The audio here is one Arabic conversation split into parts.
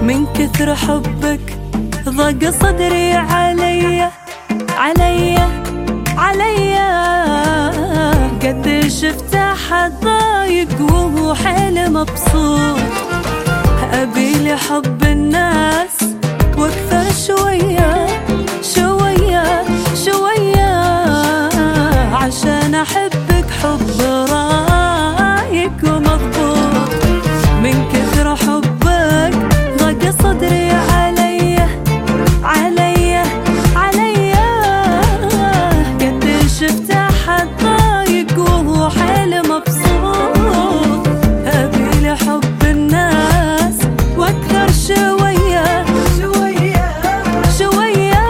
من كثر حبك ضاق صدري عليا عليا عليا. قد شفت أحد ضايق وهو حيل مبسوط، أبي لي حب الناس واكثر شوية شوية شوية، عشان أحبك حب رايق ومضبوط. من كثر حبك ضاق صدري عليا عليا عليا. قد شفت أحد ضايق وهو حيل مبسوط، أبي لي حب الناس واكثر شوية شوية شوية،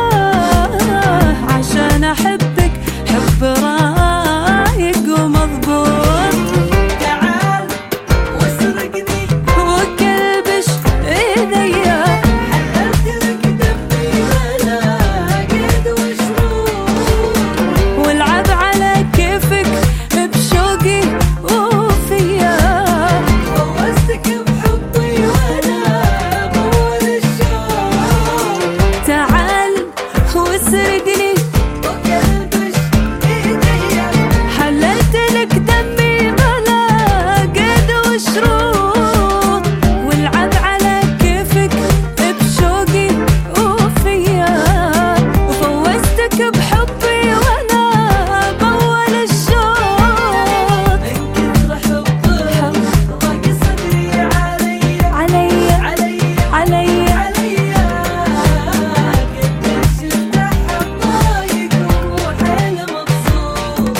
عشان أحبك حب رايق ومضبوط. تعال واسرقني وكلبش ايديا، حللت لك دمي بلا قيد وشروط، والعب على كيفك بشوقي وفيا. فوزتك بحبي وانا بول الشوق. تعال واسرقني وكلبش ايديا، حللت لك دمي بلا قيد وشروط، والعب على كيفك بشوقي وفيا. وفوزتك بحبي وانا بول الشوق. من كثر حبك ضاق صدري عليا عليا عليا عليا عليا. قد شفت أحد ضايق وهو حيل مبسوط.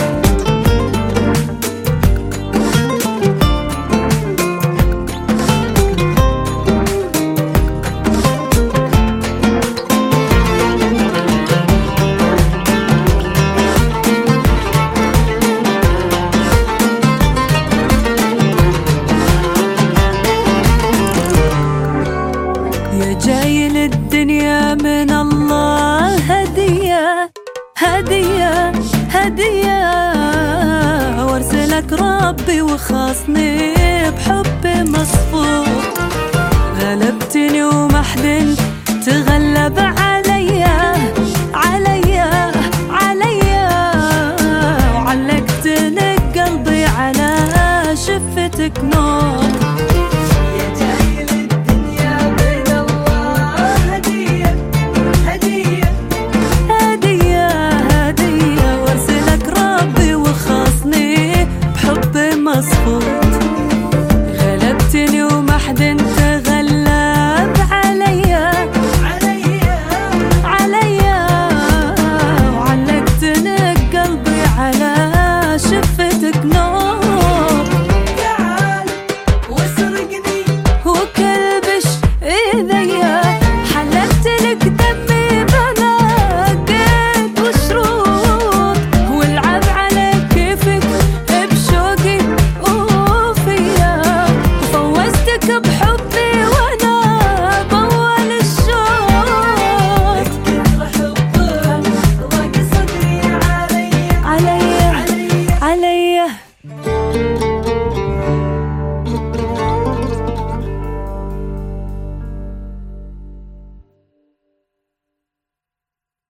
يا جاي للدنيا من الله هدية هدية هدية، وارسلك ربي وخاصني بحب مصفوط. غلبتني وما حد تغلب عليا عليا عليا، وعلقتني قلبي على شفتك نور.